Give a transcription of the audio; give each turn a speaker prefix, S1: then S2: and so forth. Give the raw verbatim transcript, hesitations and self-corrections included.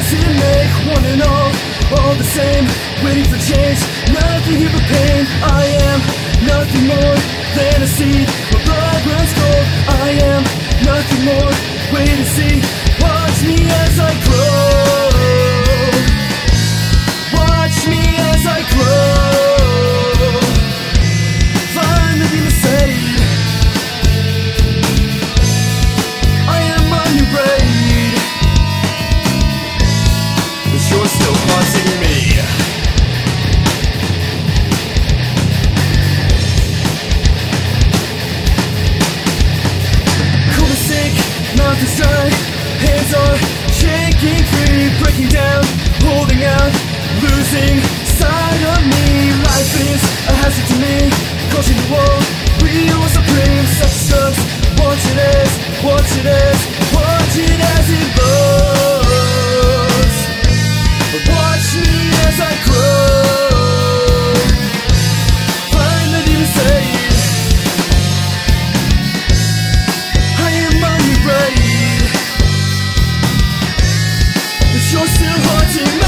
S1: to make one and all all the same, waiting for change, nothing here but pain. I am nothing more than a seed, my blood runs cold. I am nothing more, wait and see, watch me as I grow, watch me as I grow, find the demon state. I am a new braid, but you're still haunting me. Cold and sick, mouth is dry, hands are shaking free, breaking down, holding out, losing sight of me. Life is a hazard to me, crushing the wall, we are supreme. Such drugs, watch it as, watch it as, watch it as it blows. Watch me as I grow, find the demon state. I am on your braid, but you're still haunting me.